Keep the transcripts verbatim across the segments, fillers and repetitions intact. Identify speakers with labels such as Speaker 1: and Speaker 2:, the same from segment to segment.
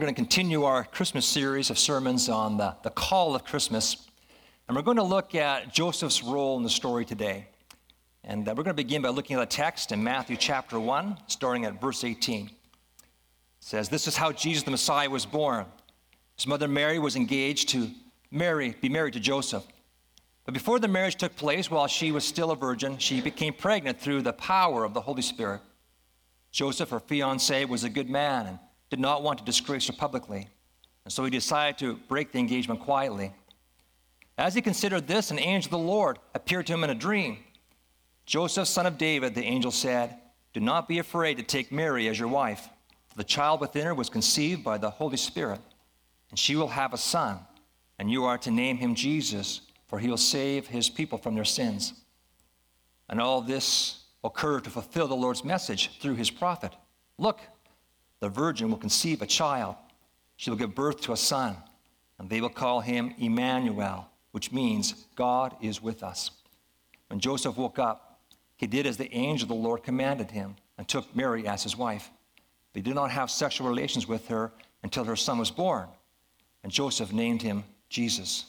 Speaker 1: We're going to continue our Christmas series of sermons on the, the call of Christmas. And we're going to look at Joseph's role in the story today. And uh, we're going to begin by looking at a text in Matthew chapter one, starting at verse eighteen. It says, "This is how Jesus the Messiah was born. His mother Mary was engaged to marry, be married to Joseph. But before the marriage took place, while she was still a virgin, she became pregnant through the power of the Holy Spirit. Joseph, her fiancé, was a good man and did not want to disgrace her publicly. And so he decided to break the engagement quietly. As he considered this, an angel of the Lord appeared to him in a dream. 'Joseph, son of David,' the angel said, 'do not be afraid to take Mary as your wife, for the child within her was conceived by the Holy Spirit. And she will have a son, and you are to name him Jesus, for he will save his people from their sins.' And all this occurred to fulfill the Lord's message through his prophet. 'Look, the virgin will conceive a child. She will give birth to a son, and they will call him Emmanuel, which means God is with us.' When Joseph woke up, he did as the angel of the Lord commanded him and took Mary as his wife. But he did not have sexual relations with her until her son was born, and Joseph named him Jesus."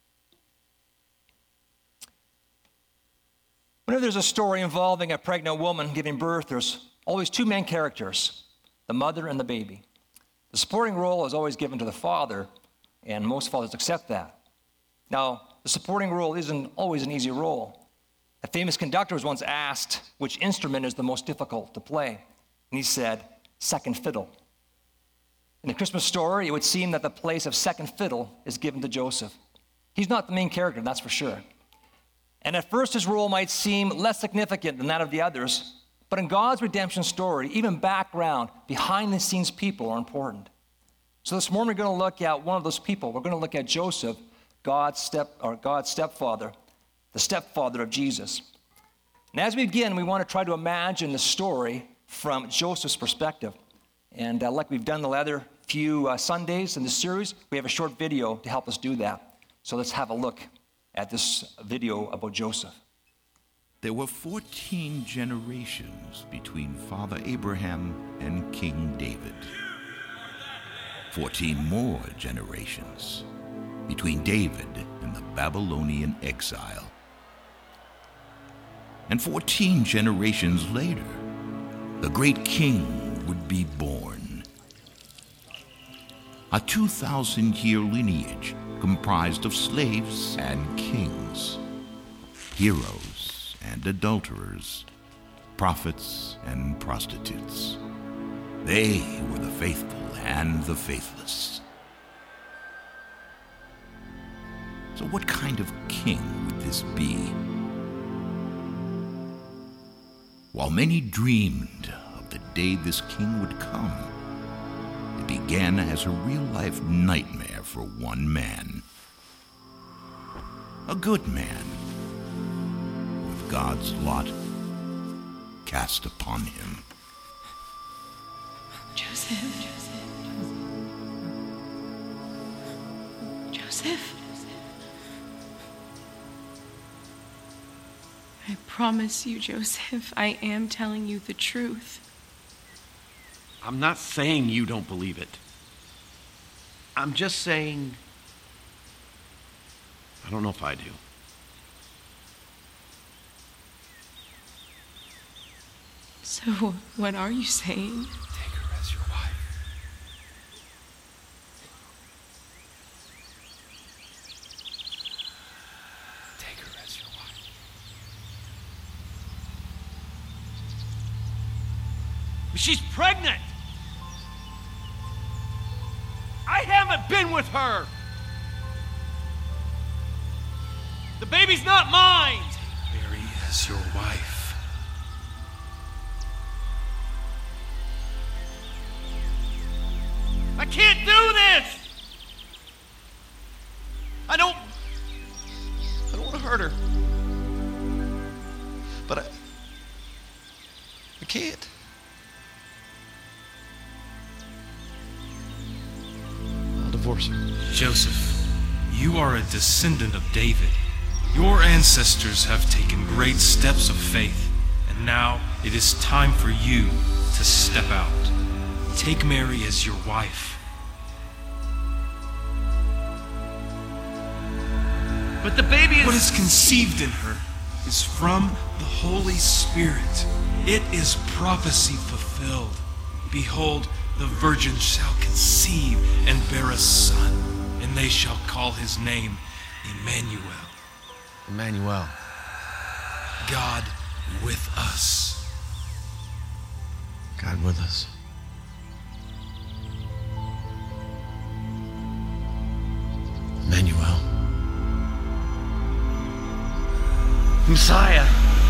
Speaker 1: Whenever there's a story involving a pregnant woman giving birth, there's always two main characters, the mother and the baby. The supporting role is always given to the father, and most fathers accept that. Now, the supporting role isn't always an easy role. A famous conductor was once asked which instrument is the most difficult to play, and he said, second fiddle. In the Christmas story, it would seem that the place of second fiddle is given to Joseph. He's not the main character, that's for sure. And at first, his role might seem less significant than that of the others, but in God's redemption story, even background, behind-the-scenes people are important. So this morning, we're going to look at one of those people. We're going to look at Joseph, God's step or God's stepfather, the stepfather of Jesus. And as we begin, we want to try to imagine the story from Joseph's perspective. And uh, like we've done the other few uh, Sundays in this series, we have a short video to help us do that. So let's have a look at this video about Joseph.
Speaker 2: There were fourteen generations between Father Abraham and King David. Fourteen more generations between David and the Babylonian exile. And fourteen generations later, the great king would be born. A two thousand year lineage comprised of slaves and kings, heroes and adulterers, prophets and prostitutes. They were the faithful and the faithless. So what kind of king would this be? While many dreamed of the day this king would come, it began as a real-life nightmare for one man. A good man, with God's lot cast upon him.
Speaker 3: Joseph. Joseph. Joseph. I promise you, Joseph, I am telling you the truth.
Speaker 4: I'm not saying you don't believe it. I'm just saying, I don't know if I do.
Speaker 3: So, what are you saying?
Speaker 5: Take her as your wife. Take her as your wife.
Speaker 4: She's pregnant! I haven't been with her! The baby's not mine!
Speaker 5: Take Mary as your wife.
Speaker 4: I can't do this! I don't... I don't want to hurt her. But I... I can't. I'll divorce her.
Speaker 5: Joseph, you are a descendant of David. Your ancestors have taken great steps of faith, and now it is time for you to step out. Take Mary as your wife,
Speaker 4: But the baby is...
Speaker 5: What is conceived in her is from the Holy Spirit. It is prophecy fulfilled. Behold, the virgin shall conceive and bear a son, and they shall call his name Emmanuel.
Speaker 4: Emmanuel.
Speaker 5: God with us.
Speaker 4: God with us. Emmanuel. Messiah.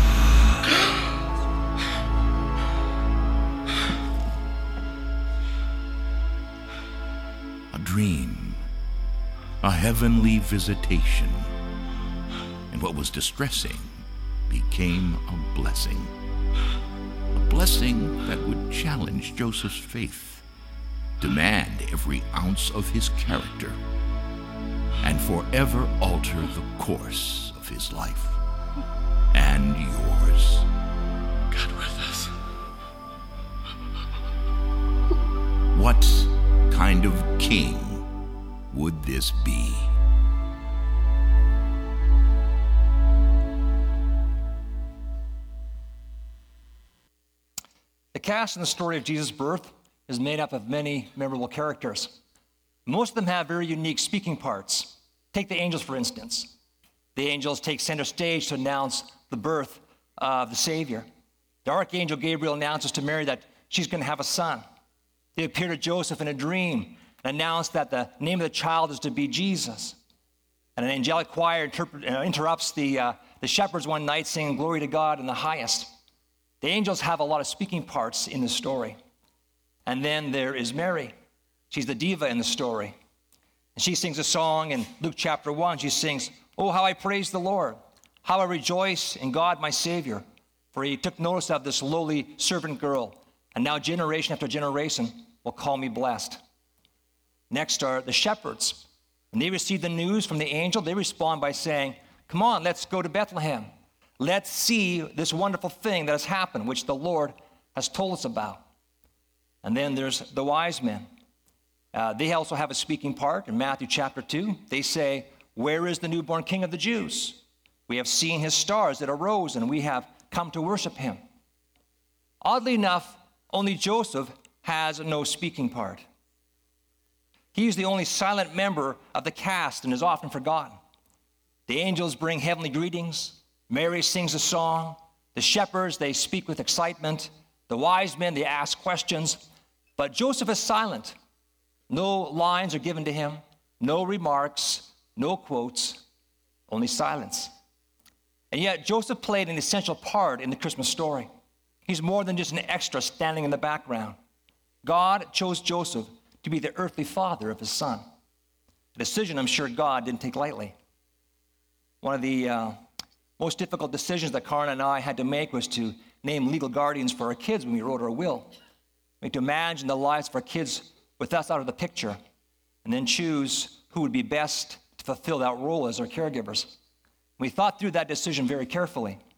Speaker 2: A dream, a heavenly visitation, and what was distressing became a blessing. A blessing that would challenge Joseph's faith, demand every ounce of his character, and forever alter the course of his life and yours.
Speaker 4: God with us.
Speaker 2: What kind of king would this be?
Speaker 1: The cast in the story of Jesus' birth is made up of many memorable characters. Most of them have very unique speaking parts. Take the angels, for instance. The angels take center stage to announce the birth of the Savior. The archangel Gabriel announces to Mary that she's going to have a son. They appear to Joseph in a dream and announce that the name of the child is to be Jesus. And an angelic choir interp- uh, interrupts the, uh, the shepherds one night singing glory to God in the highest. The angels have a lot of speaking parts in the story. And then there is Mary. She's the diva in the story. And she sings a song in Luke chapter one. She sings, "Oh, how I praise the Lord, how I rejoice in God my Savior, for he took notice of this lowly servant girl, and now generation after generation will call me blessed." Next are the shepherds. When they receive the news from the angel, they respond by saying, "Come on, let's go to Bethlehem. Let's see this wonderful thing that has happened, which the Lord has told us about." And then there's the wise men. Uh, they also have a speaking part in Matthew chapter two. They say, "Where is the newborn King of the Jews? We have seen his stars that arose, and we have come to worship him." Oddly enough, only Joseph has no speaking part. He's the only silent member of the cast and is often forgotten. The angels bring heavenly greetings. Mary sings a song. The shepherds, they speak with excitement. The wise men, they ask questions. But Joseph is silent. No lines are given to him, no remarks, no quotes, only silence. And yet Joseph played an essential part in the Christmas story. He's more than just an extra standing in the background. God chose Joseph to be the earthly father of his son. A decision I'm sure God didn't take lightly. One of the uh, most difficult decisions that Karen and I had to make was to name legal guardians for our kids when we wrote our will. We had to imagine the lives of our kids with us out of the picture, and then choose who would be best to fulfill that role as our caregivers. We thought through that decision very carefully. In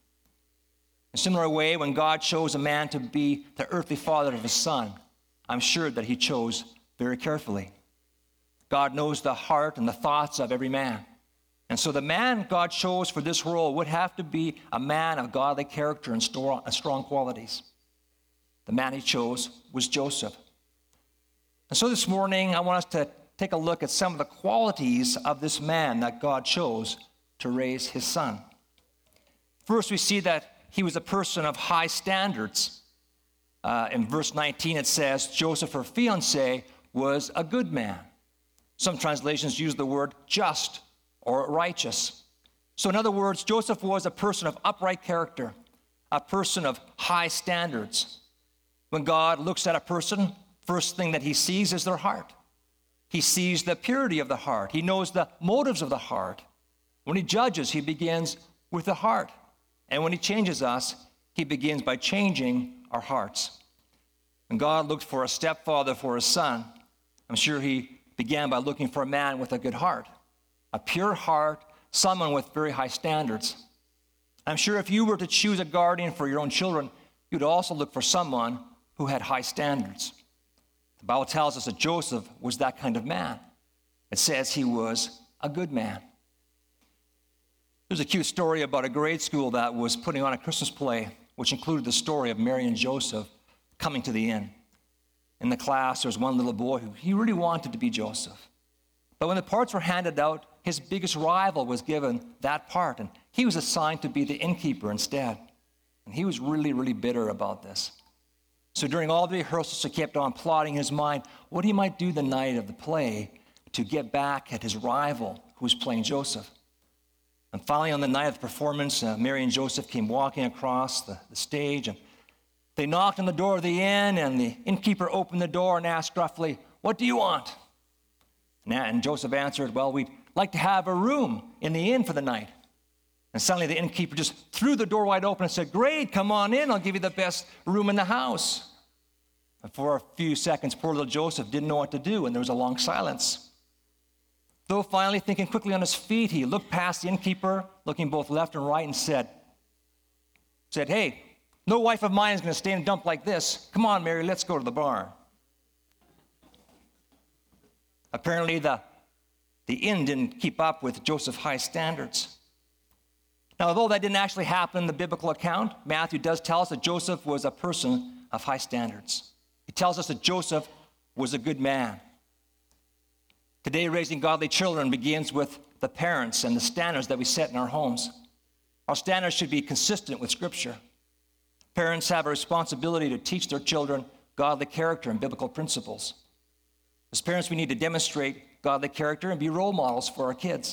Speaker 1: a similar way, when God chose a man to be the earthly father of his son, I'm sure that he chose very carefully. God knows the heart and the thoughts of every man. And so the man God chose for this role would have to be a man of godly character and strong qualities. The man he chose was Joseph. And so this morning, I want us to take a look at some of the qualities of this man that God chose to raise his son. First, we see that he was a person of high standards. Uh, in verse nineteen, it says, Joseph, her fiancé, was a good man. Some translations use the word just or righteous. So in other words, Joseph was a person of upright character, a person of high standards. When God looks at a person, first thing that he sees is their heart. He sees the purity of the heart. He knows the motives of the heart. When he judges, he begins with the heart. And when he changes us, he begins by changing our hearts. When God looked for a stepfather for his son, I'm sure he began by looking for a man with a good heart, a pure heart, someone with very high standards. I'm sure if you were to choose a guardian for your own children, you'd also look for someone who had high standards. The Bible tells us that Joseph was that kind of man. It says he was a good man. There's a cute story about a grade school that was putting on a Christmas play, which included the story of Mary and Joseph coming to the inn. In the class, there was one little boy who he really wanted to be Joseph. But when the parts were handed out, his biggest rival was given that part, and he was assigned to be the innkeeper instead. And he was really, really bitter about this. So during all the rehearsals, he kept on plotting in his mind what he might do the night of the play to get back at his rival who was playing Joseph. And finally, on the night of the performance, uh, Mary and Joseph came walking across the, the stage, and they knocked on the door of the inn, and the innkeeper opened the door and asked gruffly, "What do you want?" And, and Joseph answered, "Well, we'd like to have a room in the inn for the night." And suddenly the innkeeper just threw the door wide open and said, "Great, come on in, I'll give you the best room in the house." And for a few seconds, poor little Joseph didn't know what to do, and there was a long silence. Though finally thinking quickly on his feet, he looked past the innkeeper, looking both left and right, and said, said, "Hey, no wife of mine is going to stay in a dump like this. Come on, Mary, let's go to the barn." Apparently, the, the inn didn't keep up with Joseph's high standards. Now, although that didn't actually happen in the biblical account, Matthew does tell us that Joseph was a person of high standards. He tells us that Joseph was a good man. Today, raising godly children begins with the parents and the standards that we set in our homes. Our standards should be consistent with Scripture. Parents have a responsibility to teach their children godly character and biblical principles. As parents, we need to demonstrate godly character and be role models for our kids.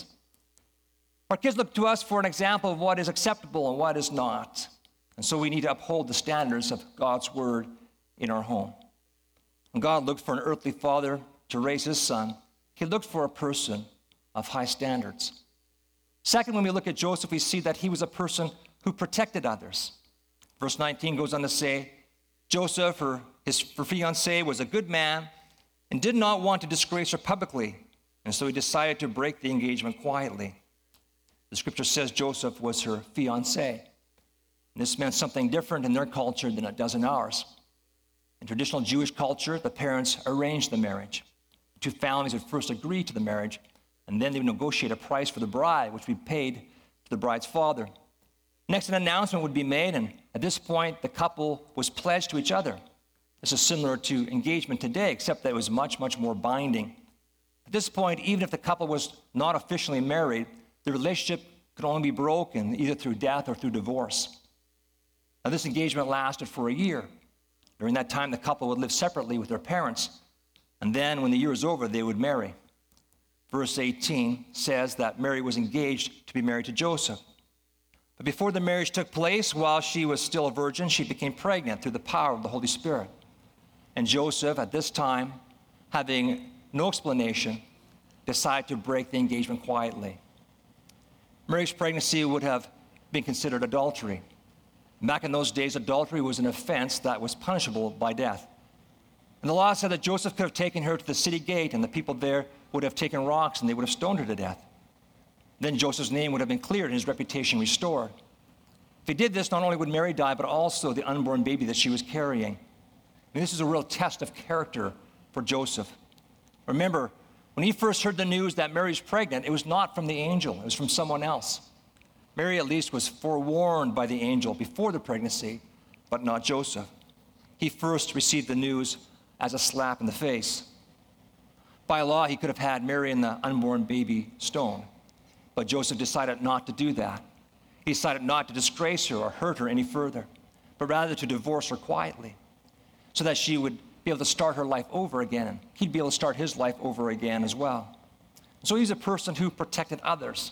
Speaker 1: Our kids look to us for an example of what is acceptable and what is not. And so we need to uphold the standards of God's word in our home. When God looked for an earthly father to raise his son, he looked for a person of high standards. Second, when we look at Joseph, we see that he was a person who protected others. Verse nineteen goes on to say, Joseph, her, his her fiancé, was a good man and did not want to disgrace her publicly, and so he decided to break the engagement quietly. The scripture says Joseph was her fiancé. And this meant something different in their culture than it does in ours. In traditional Jewish culture, the parents arranged the marriage. The two families would first agree to the marriage, and then they would negotiate a price for the bride, which would be paid to the bride's father. Next, an announcement would be made, and at this point, the couple was pledged to each other. This is similar to engagement today, except that it was much, much more binding. At this point, even if the couple was not officially married, the relationship could only be broken either through death or through divorce. Now, this engagement lasted for a year. During that time, the couple would live separately with their parents, and then when the year was over, they would marry. Verse eighteen says that Mary was engaged to be married to Joseph. But before the marriage took place, while she was still a virgin, she became pregnant through the power of the Holy Spirit. And Joseph, at this time, having no explanation, decided to break the engagement quietly. Mary's pregnancy would have been considered adultery. Back in those days, adultery was an offense that was punishable by death. And the law said that Joseph could have taken her to the city gate, and the people there would have taken rocks and they would have stoned her to death. Then Joseph's name would have been cleared and his reputation restored. If he did this, not only would Mary die, but also the unborn baby that she was carrying. And this is a real test of character for Joseph. Remember, when he first heard the news that Mary was pregnant, it was not from the angel, it was from someone else. Mary at least was forewarned by the angel before the pregnancy, but not Joseph. He first received the news as a slap in the face. By law, he could have had Mary and the unborn baby stoned, but Joseph decided not to do that. He decided not to disgrace her or hurt her any further, but rather to divorce her quietly so that she would be able to start her life over again, and he'd be able to start his life over again as well. So he's a person who protected others.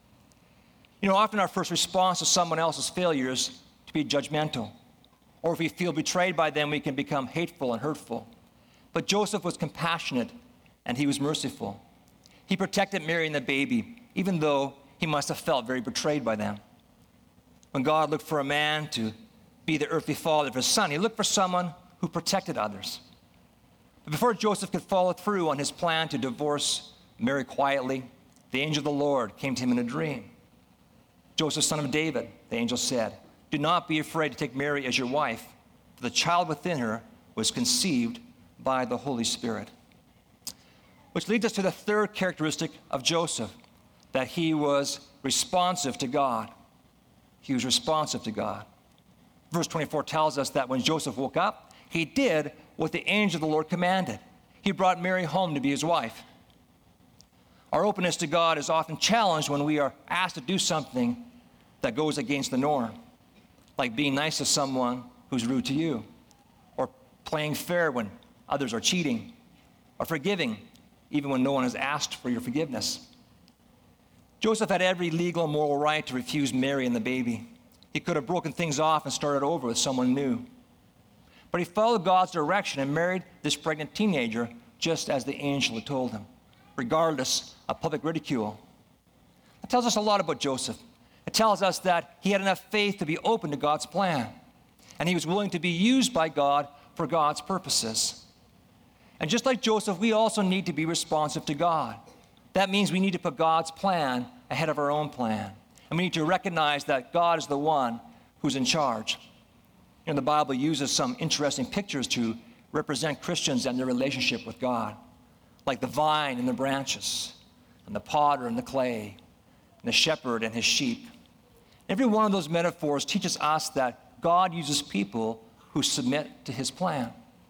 Speaker 1: You know, often our first response to someone else's failure is to be judgmental. Or if we feel betrayed by them, we can become hateful and hurtful. But Joseph was compassionate and he was merciful. He protected Mary and the baby, even though he must have felt very betrayed by them. When God looked for a man to be the earthly father of his son, he looked for someone who protected others. But before Joseph could follow through on his plan to divorce Mary quietly, the angel of the Lord came to him in a dream. Joseph, son of David, the angel said, do not be afraid to take Mary as your wife, for the child within her was conceived by the Holy Spirit. Which leads us to the third characteristic of Joseph. that he was responsive to God. He was responsive to God. Verse twenty-four tells us that when Joseph woke up, he did what the angel of the Lord commanded. He brought Mary home to be his wife. Our openness to God is often challenged when we are asked to do something that goes against the norm, like being nice to someone who's rude to you, or playing fair when others are cheating, or forgiving even when no one has asked for your forgiveness. Joseph had every legal and moral right to refuse Mary and the baby. He could have broken things off and started over with someone new. But he followed God's direction and married this pregnant teenager just as the angel had told him, regardless of public ridicule. It tells us a lot about Joseph. It tells us that he had enough faith to be open to God's plan, and he was willing to be used by God for God's purposes. And just like Joseph, we also need to be responsive to God. That means we need to put God's plan ahead of our own plan. And we need to recognize that God is the one who's in charge. You know, the Bible uses some interesting pictures to represent Christians and their relationship with God, like the vine and the branches, and the potter and the clay, and the shepherd and his sheep. Every one of those metaphors teaches us that God uses people who submit to his plan.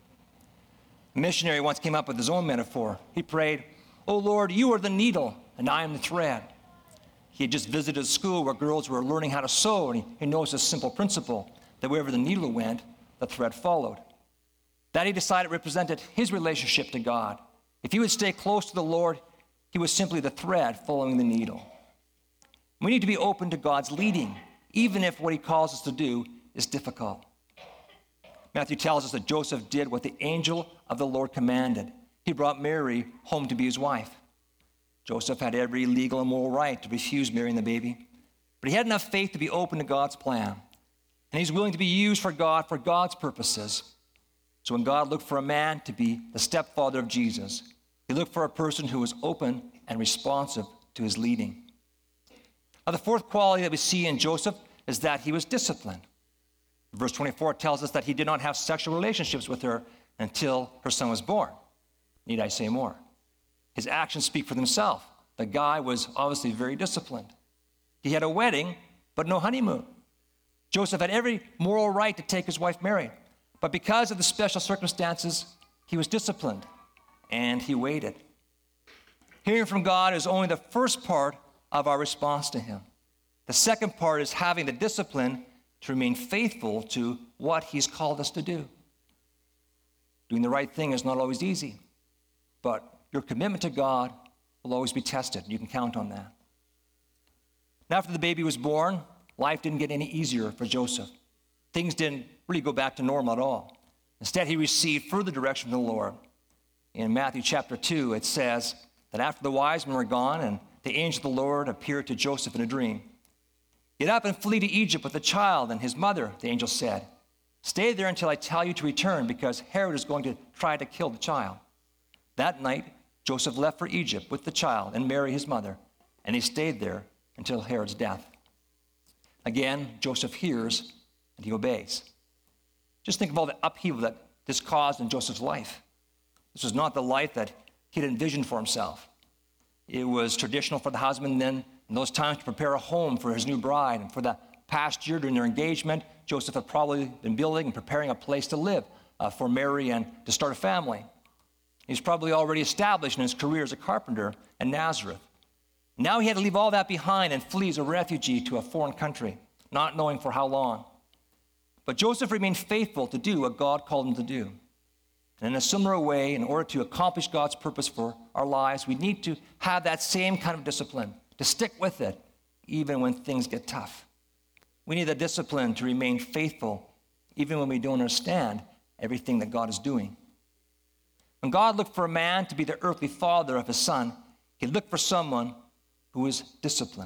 Speaker 1: A missionary once came up with his own metaphor. He prayed, "Oh Lord, you are the needle, and I am the thread." He had just visited a school where girls were learning how to sew, and he, he knows this simple principle, that wherever the needle went, the thread followed. That, he decided, represented his relationship to God. If he would stay close to the Lord, he was simply the thread following the needle. We need to be open to God's leading, even if what he calls us to do is difficult. Matthew tells us that Joseph did what the angel of the Lord commanded. He brought Mary home to be his wife. Joseph had every legal and moral right to refuse Mary and the baby, but he had enough faith to be open to God's plan, and he's willing to be used for God for God's purposes. So when God looked for a man to be the stepfather of Jesus, he looked for a person who was open and responsive to his leading. Now, the fourth quality that we see in Joseph is that he was disciplined. Verse twenty-four tells us that he did not have sexual relationships with her until her son was born. Need I say more? His actions speak for themselves. The guy was obviously very disciplined. He had a wedding, but no honeymoon. Joseph had every moral right to take his wife Mary, but because of the special circumstances, he was disciplined, and he waited. Hearing from God is only the first part of our response to him. The second part is having the discipline to remain faithful to what he's called us to do. Doing the right thing is not always easy, but your commitment to God will always be tested. You can count on that. And after the baby was born, life didn't get any easier for Joseph. Things didn't really go back to normal at all. Instead, he received further direction from the Lord. In Matthew chapter two, it says that after the wise men were gone and the angel of the Lord appeared to Joseph in a dream, "Get up and flee to Egypt with the child and his mother," the angel said. "Stay there until I tell you to return, because Herod is going to try to kill the child." That night, Joseph left for Egypt with the child and Mary, his mother, and he stayed there until Herod's death. Again, Joseph hears and he obeys. Just think of all the upheaval that this caused in Joseph's life. This was not the life that he had envisioned for himself. It was traditional for the husband then in those times to prepare a home for his new bride. And for the past year during their engagement, Joseph had probably been building and preparing a place to live uh, for Mary and to start a family. He was probably already established in his career as a carpenter in Nazareth. Now he had to leave all that behind and flee as a refugee to a foreign country, not knowing for how long. But Joseph remained faithful to do what God called him to do. And in a similar way, in order to accomplish God's purpose for our lives, we need to have that same kind of discipline, to stick with it, even when things get tough. We need the discipline to remain faithful, even when we don't understand everything that God is doing. When God looked for a man to be the earthly father of his son, he looked for someone who was disciplined.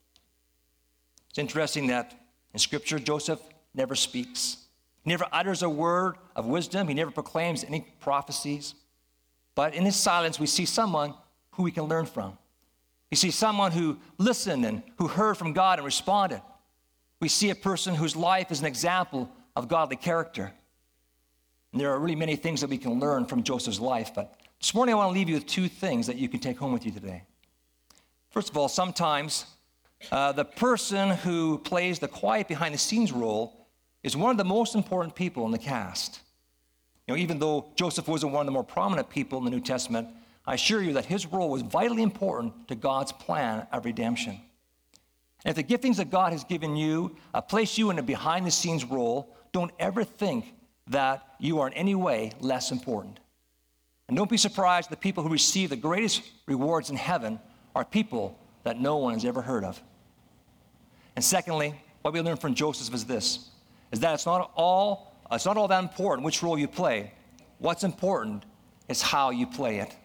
Speaker 1: It's interesting that in Scripture, Joseph never speaks. He never utters a word of wisdom. He never proclaims any prophecies. But in his silence, we see someone who we can learn from. We see someone who listened and who heard from God and responded. We see a person whose life is an example of godly character. And there are really many things that we can learn from Joseph's life, but this morning I want to leave you with two things that you can take home with you today. First of all, sometimes uh, the person who plays the quiet behind-the-scenes role is one of the most important people in the cast. You know, even though Joseph wasn't one of the more prominent people in the New Testament, I assure you that his role was vitally important to God's plan of redemption. And if the giftings that God has given you uh, place you in a behind-the-scenes role, don't ever think that you are in any way less important. And don't be surprised the people who receive the greatest rewards in heaven are people that no one has ever heard of. And secondly, what we learn from Joseph is this, is that it's not all, it's not all that important which role you play. What's important is how you play it.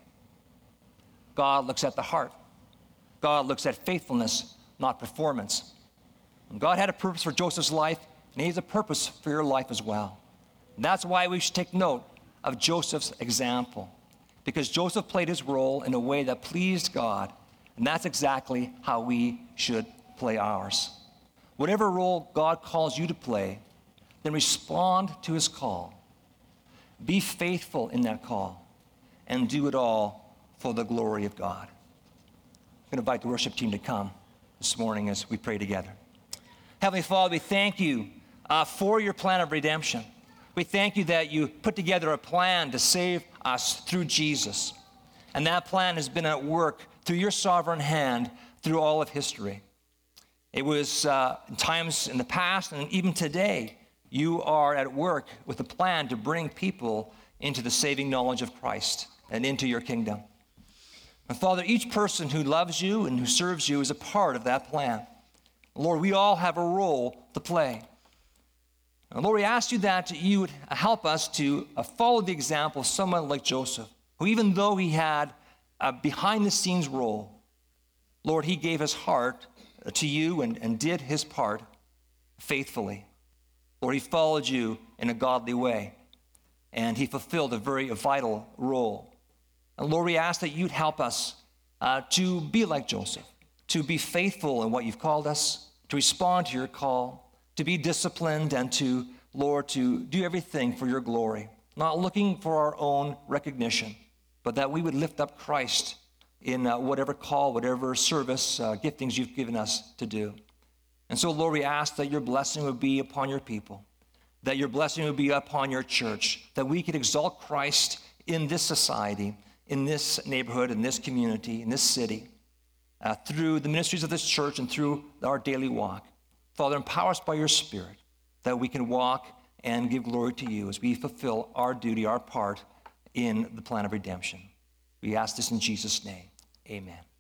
Speaker 1: God looks at the heart. God looks at faithfulness, not performance. And God had a purpose for Joseph's life, and he has a purpose for your life as well. And that's why we should take note of Joseph's example, because Joseph played his role in a way that pleased God, and that's exactly how we should play ours. Whatever role God calls you to play, then respond to his call. Be faithful in that call, and do it all for the glory of God. I'm going to invite the worship team to come this morning as we pray together. Heavenly Father, we thank you uh, for your plan of redemption. We thank you that you put together a plan to save us through Jesus. And that plan has been at work through your sovereign hand through all of history. It was uh, in times in the past and even today, you are at work with a plan to bring people into the saving knowledge of Christ and into your kingdom. And Father, each person who loves you and who serves you is a part of that plan. Lord, we all have a role to play. And Lord, we ask you that you would help us to uh, follow the example of someone like Joseph, who even though he had a behind-the-scenes role, Lord, he gave his heart to you and, and did his part faithfully. Lord, he followed you in a godly way, and he fulfilled a very vital role. And Lord, we ask that you'd help us uh, to be like Joseph, to be faithful in what you've called us, to respond to your call, to be disciplined, and to, Lord, to do everything for your glory, not looking for our own recognition, but that we would lift up Christ in uh, whatever call, whatever service, uh, giftings you've given us to do. And so, Lord, we ask that your blessing would be upon your people, that your blessing would be upon your church, that we could exalt Christ in this society, in this neighborhood, in this community, in this city, uh, through the ministries of this church and through our daily walk. Father, empower us by your Spirit that we can walk and give glory to you as we fulfill our duty, our part in the plan of redemption. We ask this in Jesus' name. Amen.